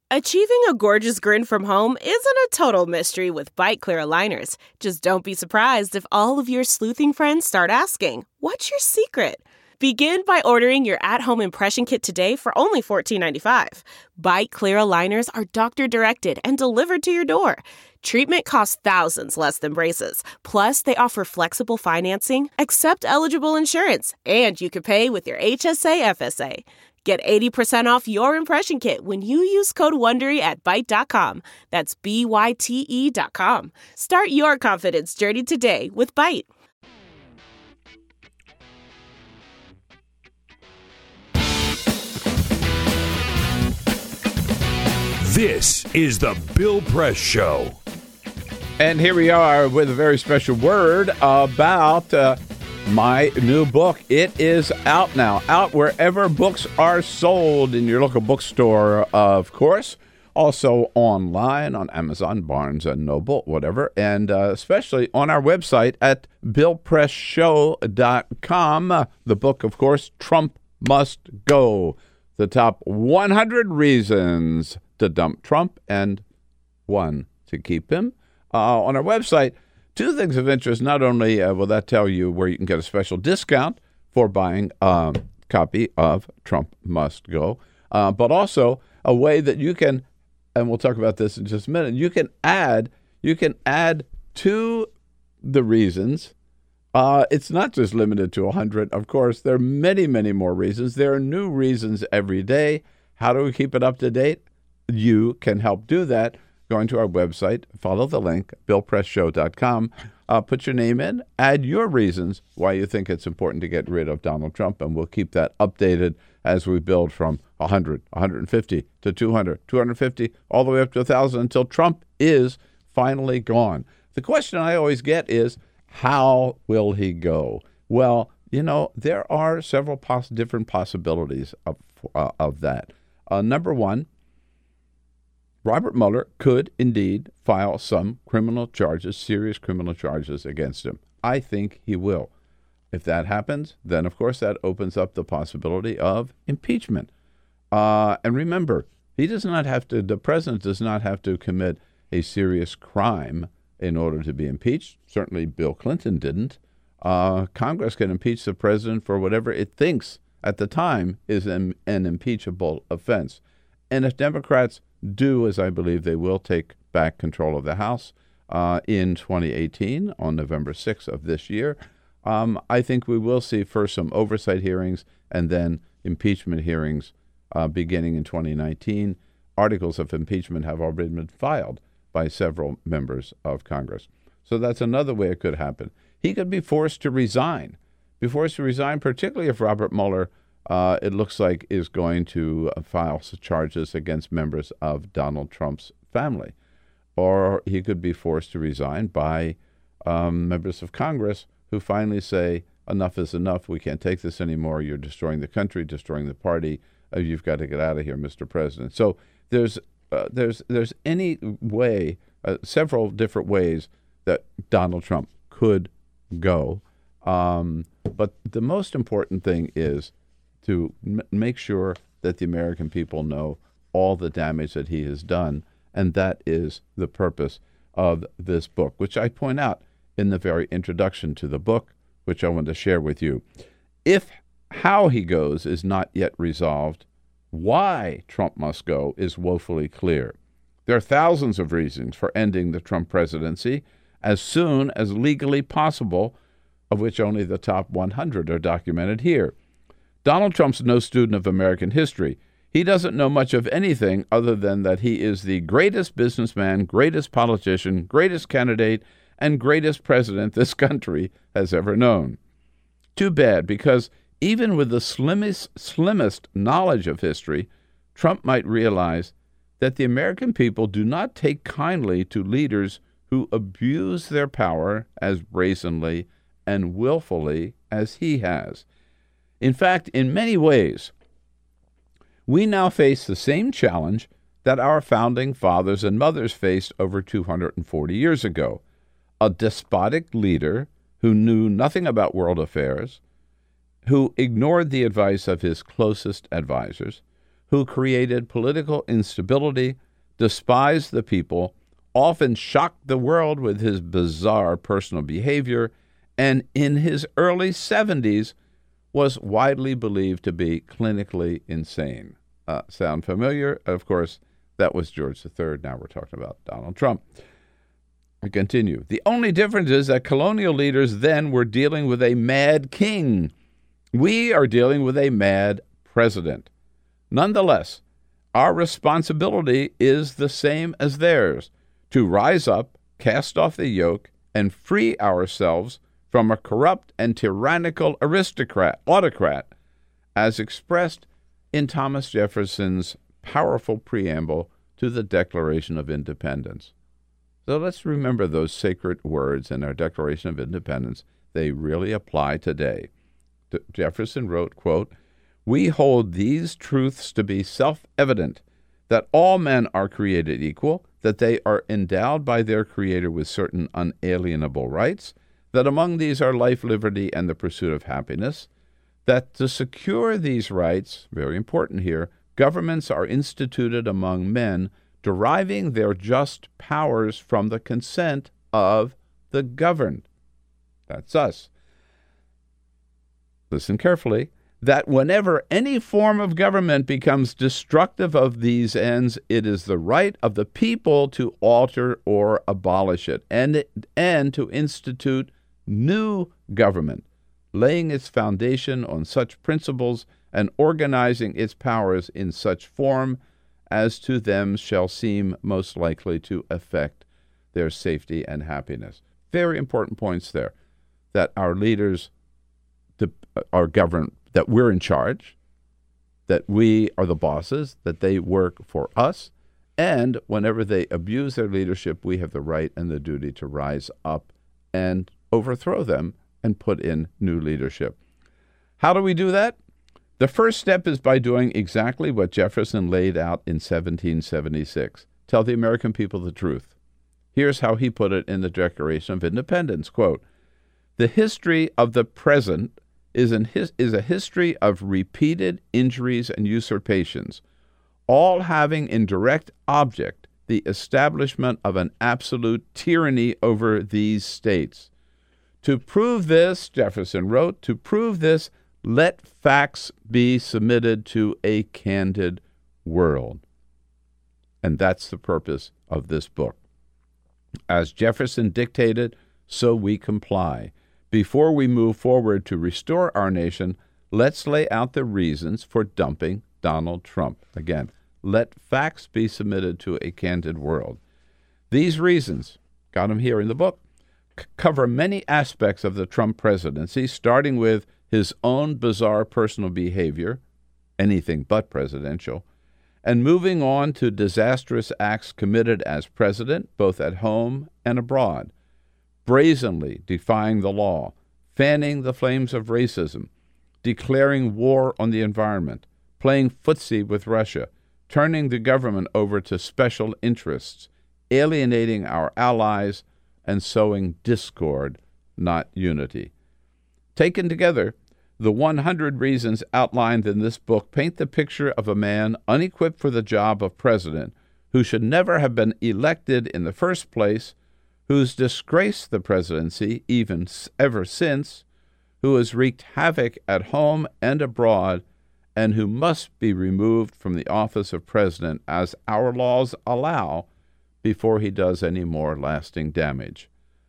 Achieving a gorgeous grin from home isn't a total mystery with Byte Clear aligners. Just don't be surprised if all of your sleuthing friends start asking, "What's your secret?" Begin by ordering your at-home impression kit today for only $14.95. Byte Clear aligners are doctor-directed and delivered to your door. Treatment costs thousands less than braces. Plus, they offer flexible financing, accept eligible insurance, and you can pay with your HSA FSA. Get 80% off your impression kit when you use code WONDERY at Byte.com. That's BYTE.com. Start your confidence journey today with Byte. This is the Bill Press Show. And here we are with a very special word about my new book. It is out now, out wherever books are sold, in your local bookstore, of course. Also online on Amazon, Barnes & Noble, whatever. And especially on our website at BillPressShow.com. The book, of course, Trump Must Go. The top 100 reasons to dump Trump and 1 to keep him. On our website, 2 things of interest. Not only will that tell you where you can get a special discount for buying a copy of Trump Must Go, but also a way that you can, and we'll talk about this in just a minute, you can add to the reasons. It's not just limited to 100. Of course, there are many, many more reasons. There are new reasons every day. How do we keep it up to date? You can help do that going to our website. Follow the link, BillPressShow.com. Put your name in. Add your reasons why you think it's important to get rid of Donald Trump, and we'll keep that updated as we build from 100, 150 to 200, 250, all the way up to 1,000 until Trump is finally gone. The question I always get is, how will he go? Well, you know, there are several different possibilities of that. Number one, Robert Mueller could indeed file some criminal charges, serious criminal charges against him. I think he will. If that happens, then of course that opens up the possibility of impeachment. And remember, the president does not have to commit a serious crime in order to be impeached. Certainly Bill Clinton didn't. Congress can impeach the president for whatever it thinks at the time is an impeachable offense. And if Democrats do, as I believe they will, take back control of the House in 2018 on November 6th of this year, I think we will see first some oversight hearings and then impeachment hearings beginning in 2019. Articles of impeachment have already been filed by several members of Congress. So that's another way it could happen. He could be forced to resign. Particularly if Robert Mueller, it looks like, is going to file charges against members of Donald Trump's family. Or he could be forced to resign by members of Congress who finally say, enough is enough, we can't take this anymore, you're destroying the country, destroying the party, you've got to get out of here, Mr. President. So there's any way, several different ways that Donald Trump could go. But the most important thing is to make sure that the American people know all the damage that he has done. And that is the purpose of this book, which I point out in the very introduction to the book, which I want to share with you. If how he goes is not yet resolved, why Trump must go is woefully clear. There are thousands of reasons for ending the Trump presidency as soon as legally possible, of which only the top 100 are documented here. Donald Trump's no student of American history. He doesn't know much of anything other than that he is the greatest businessman, greatest politician, greatest candidate, and greatest president this country has ever known. Too bad, because even with the slimmest knowledge of history, Trump might realize that the American people do not take kindly to leaders who abuse their power as brazenly and willfully as he has. In fact, in many ways, we now face the same challenge that our founding fathers and mothers faced over 240 years ago. A despotic leader who knew nothing about world affairs, who ignored the advice of his closest advisors, who created political instability, despised the people, often shocked the world with his bizarre personal behavior, and in his early 70s was widely believed to be clinically insane. Sound familiar? Of course, that was George III. Now we're talking about Donald Trump. We continue. The only difference is that colonial leaders then were dealing with a mad king. We are dealing with a mad president. Nonetheless, our responsibility is the same as theirs, to rise up, cast off the yoke, and free ourselves from a corrupt and tyrannical autocrat, as expressed in Thomas Jefferson's powerful preamble to the Declaration of Independence. So let's remember those sacred words in our Declaration of Independence. They really apply today. Jefferson wrote, quote, "We hold these truths to be self-evident, that all men are created equal, that they are endowed by their Creator with certain unalienable rights, that among these are life, liberty, and the pursuit of happiness, that to secure these rights," very important here, "governments are instituted among men, deriving their just powers from the consent of the governed." That's us. Listen carefully. That whenever any form of government becomes destructive of these ends, it is the right of the people to alter or abolish it, and to institute new government, laying its foundation on such principles and organizing its powers in such form as to them shall seem most likely to affect their safety and happiness. Very important points there, that our leaders are governed, that we're in charge, that we are the bosses, that they work for us, and whenever they abuse their leadership, we have the right and the duty to rise up and overthrow them and put in new leadership. How do we do that? The first step is by doing exactly what Jefferson laid out in 1776. Tell the American people the truth. Here's how he put it in the Declaration of Independence, quote, "The history of the present is a history of repeated injuries and usurpations, all having in direct object the establishment of an absolute tyranny over these states. To prove this," Jefferson wrote, "to prove this, let facts be submitted to a candid world." And that's the purpose of this book. As Jefferson dictated, so we comply. Before we move forward to restore our nation, let's lay out the reasons for dumping Donald Trump. Again, let facts be submitted to a candid world. These reasons, got them here in the book, cover many aspects of the Trump presidency, starting with his own bizarre personal behavior, anything but presidential, and moving on to disastrous acts committed as president, both at home and abroad, brazenly defying the law, fanning the flames of racism, declaring war on the environment, playing footsie with Russia, turning the government over to special interests, alienating our allies, and sowing discord, not unity. Taken together, the 100 reasons outlined in this book paint the picture of a man unequipped for the job of president, who should never have been elected in the first place, who's disgraced the presidency ever since, who has wreaked havoc at home and abroad, and who must be removed from the office of president as our laws allow before he does any more lasting damage.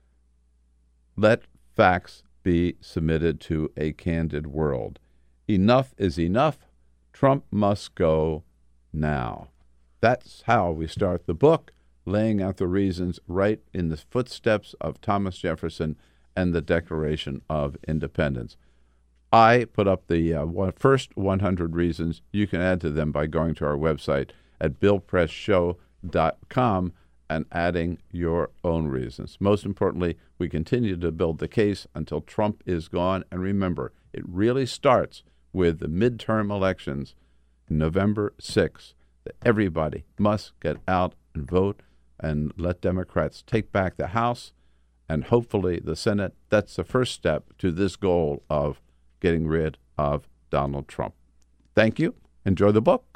Let facts be submitted to a candid world. Enough is enough. Trump must go now. That's how we start the book, laying out the reasons right in the footsteps of Thomas Jefferson and the Declaration of Independence. I put up the first 100 reasons. You can add to them by going to our website at BillPressShow.com and adding your own reasons. Most importantly, we continue to build the case until Trump is gone. And remember, it really starts with the midterm elections November 6th. That everybody must get out and vote and let Democrats take back the House and hopefully the Senate. That's the first step to this goal of getting rid of Donald Trump. Thank you. Enjoy the book.